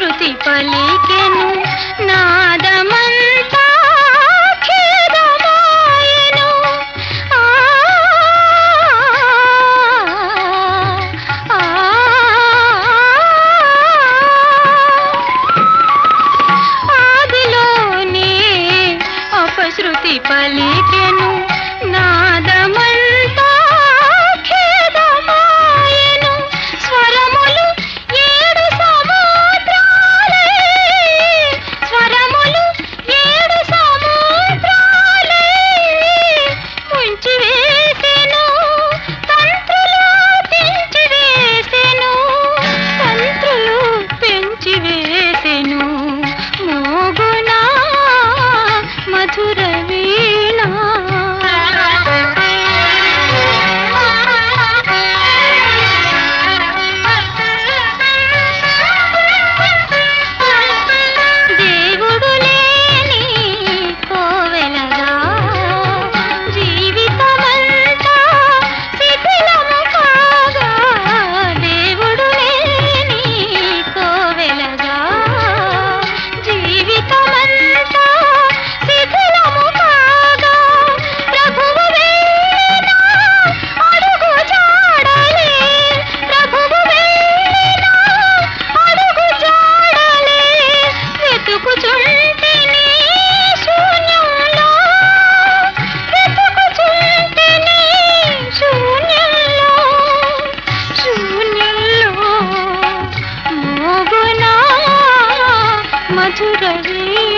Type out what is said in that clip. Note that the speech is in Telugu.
అపశృతి పలికెను నాదమంతా ఖేదమాయెను. ఆదిలోనే అపశృతి పలికెను నాదమంతా ఖేదమాయెను. స్వరములు ఏడు సముద్రాలే, స్వరములు ఏడు సముద్రాలే ముంచి వేసెను. తంత్రులు పెంచి వేసెను, తంత్రులు పెంచి వేసెను. మోగునా మధుర వీణ. దేవుడు లేని కోవెలగా జీవితమంతా శిథిలము కాగా, దేవుడు లేని కోవెలగా జీవితమంతా శిథిలము కాగా, ప్రభువు వెళ్ళిన అడుగు జాడలే, ప్రభువు వెళ్ళిన అడుగు జాడలే వెతుకుచుంటిని శూన్యంలో, వెతుకుచుంటిని శూన్యంలో, శూన్యంలో మోగునా మధుర వీణ.